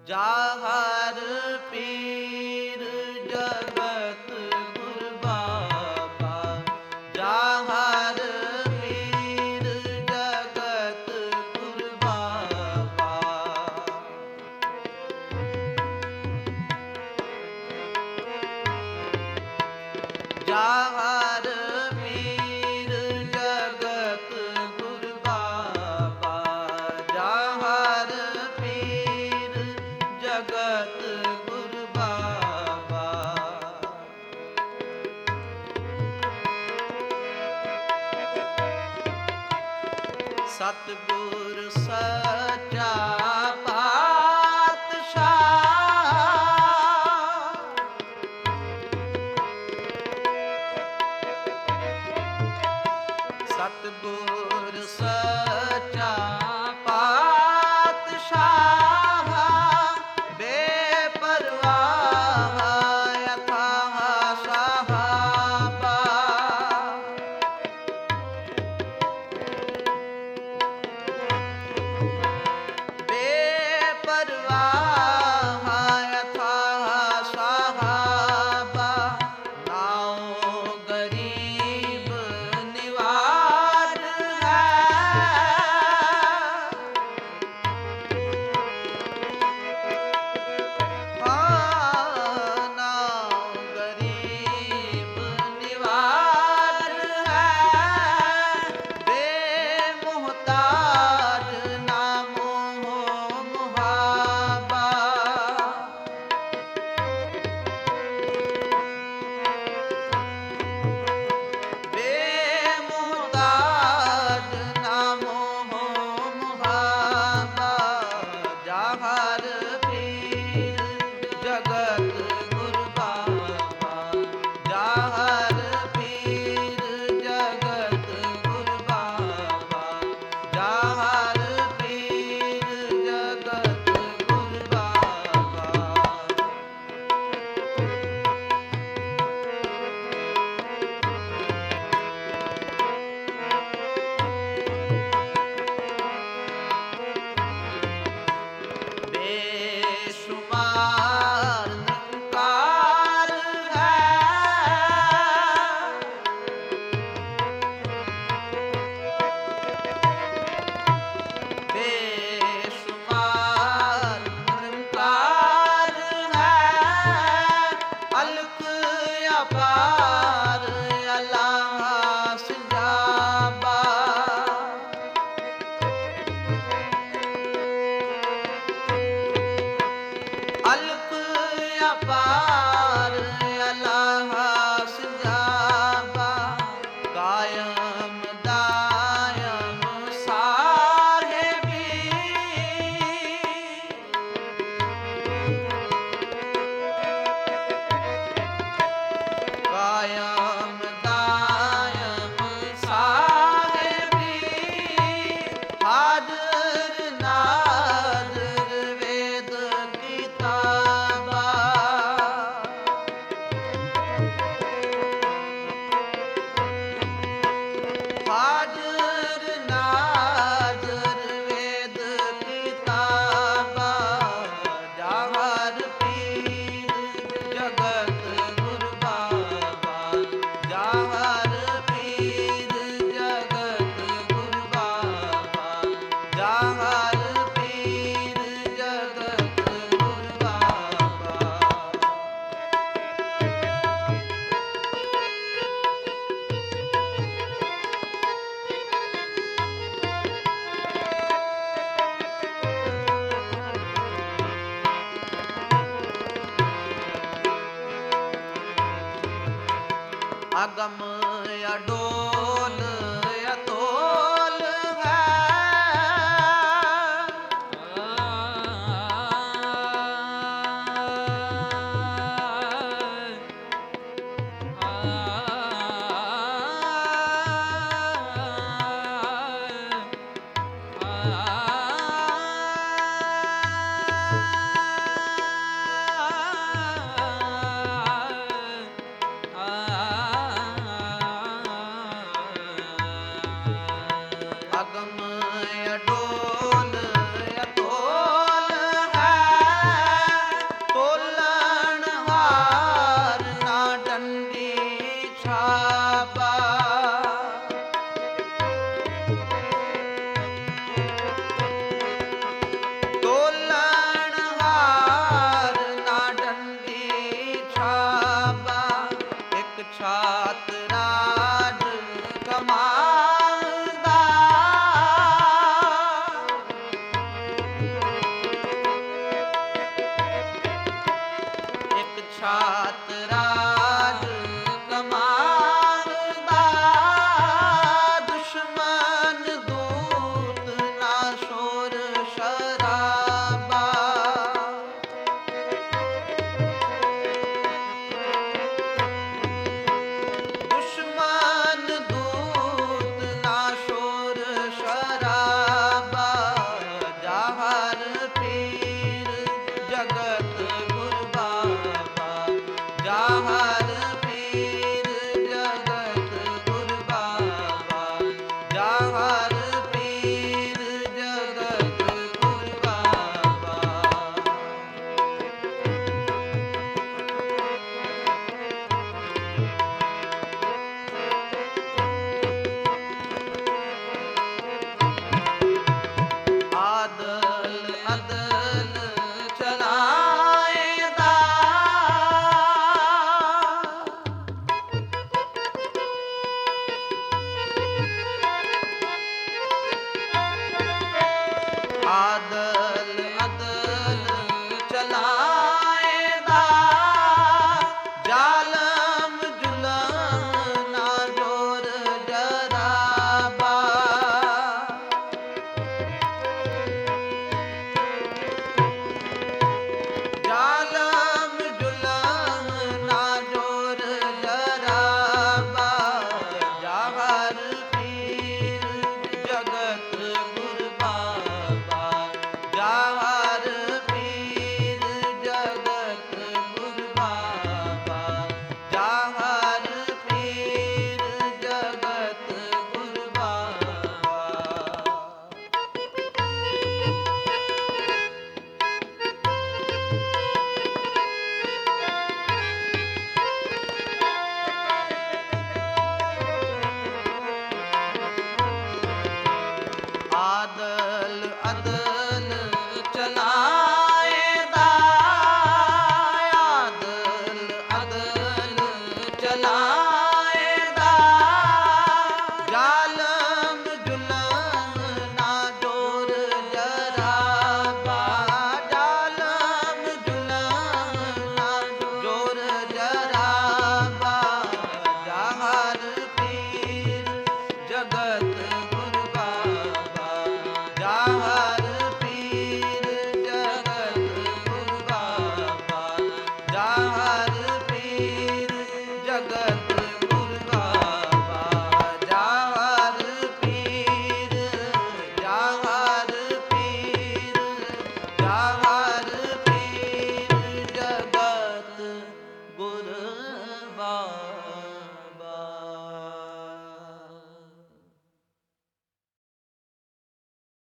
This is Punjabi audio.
ਜਾਹਰ ਪੀਰ ਜਗਤ ਗੁਰ ਬਾਬਾ, ਜਾਹਰ ਪੀਰ ਜਗਤ ਗੁਰ ਬਾਬਾ। ਜਾਹਰ ਪੀਰ ਜਗਤ ਗੁਰ ਬਾਬਾ, ਜਾਹਰ ਪੀਰ ਜਗਤ ਗੁਰ ਬਾਬਾ। ਸਤਿਗੁਰ ਸੱਚਾ ਪਾਤਸ਼ਾਹ, ਸਤਿਗੁਰ ਸੱਚਾ ਪਾਤਸ਼ਾਹ, ਬੇਪਰਵਾਹ ਅਥਾਹ ਸਾਹਬਾ। ਬੇਪਰਵਾਹ ਅਥਾਹ ਸਾਹਬਾ, ਨਾਉ ਗਰੀਬ ਨਿਵਾਜ ਹੈ। ਨਾਉ ਗਰੀਬ ਨਿਵਾਜ ਹੈ, ਬੇਮੁਹਤਾਜ ਨਾ ਮੋਹ ਮੁਹਾਬਾ। ਬੇਮੁਹਤਾਜ ਨਾ ਮੋਹ ਮੁਹਾਬਾ, ਜਾਹਰ ਪੀਰ ਜਗਤ ਗੁਰ ਬਾਬਾ, ਜਾਹਰ ਪੀਰ ਜਗਤ ਗੁਰ ਬਾਬਾ, ਜਾਹਰ ਪੀਰ ਜਗਤ ਗੁਰ ਬਾਬਾ। ਬੇਸ਼ੁਮਾਰ ਨਿਰੰਕਾਰ ਹੈ, ਬੇਸ਼ੁਮਾਰ ਨਿਰੰਕਾਰ ਹੈ, ਅਲਖ ਅਪਾਰ ਅਲਾਹ ਸਿੰਜਾਬਾ। ਅਲਖ ਅਪਾਰ ਅਲਾਹ ਸਿੰਜਾਬਾ, ਕਾਇਮ ਦਾਇਮ ਸਾਹਿਬੀ। ਕਾਇਮ ਦਾਇਮ ਸਾਹਿਬੀ, ਹਾਜ਼ਰ ਨਾਜ਼ਰ ਵੇਦ ਕਿਤਾਬਾ। ਹਾਜ਼ਰ ਨਾਜ਼ਰ ਵੇਦ ਕਿਤਾਬਾ, ਜਾਹਰ ਪੀਰ ਜਗਤ ਗੁਰ ਬਾਬਾ, ਜਾਹਰ ਪੀਰ ਜਗਤ ਗੁਰ ਬਾਬਾ, ਜਾਹਰ ਪੀਰ ਜਗਤ ਗੁਰ ਬਾਬਾ। ਅਗਮ ਅਡੋਲ ਅਤੋਲ ਹੈ, ਸਾਖਸ਼ਾਤ ਰਾਜ ਕਮਾਂਦਾ, ਦੁਸ਼ਮਨ ਦੂਤ ਨਾ ਸ਼ੋਰ ਸ਼ਰਾਬਾ। ਦੁਸ਼ਮਨ ਦੂਤ ਨਾ ਸ਼ੋਰ ਸ਼ਰਾਬਾ, ਜਾਹਰ ਪੀਰ ਜਗਤ ਗੁਰ ਬਾਬਾ, ਜਾਹਰ ਪੀਰ ਜਗਤ ਗੁਰ ਬਾਬਾ, ਜਾਹਰ ਪੀਰ ਜਗਤ ਗੁਰ ਬਾਬਾ। ਆਦਲ ਅਦਲ ਚਲਾਏਦਾ, ਆਦਲ ਅਦਲ ਚਲਾਏਦਾ, ਜ਼ਾਲਮ ਜ਼ੁਲਮ ਨਾ ਜੋਰ ਜਰਾਬਾ। ਜ਼ਾਲਮ ਜ਼ੁਲਮ ਨਾ ਜੋਰ ਜਰਾਬਾ, ਜਾਹਰ ਪੀਰ ਜਗਤ ਗੁਰ ਬਾਬਾ, ਜਾਹਰ ਪੀਰ ਜਗਤ ਗੁਰ ਬਾਬਾ, ਜਾਹਰ ਪੀਰ ਜਗਤ ਗੁਰ ਬਾਬਾ। ਆਦਲ ਅਦਲ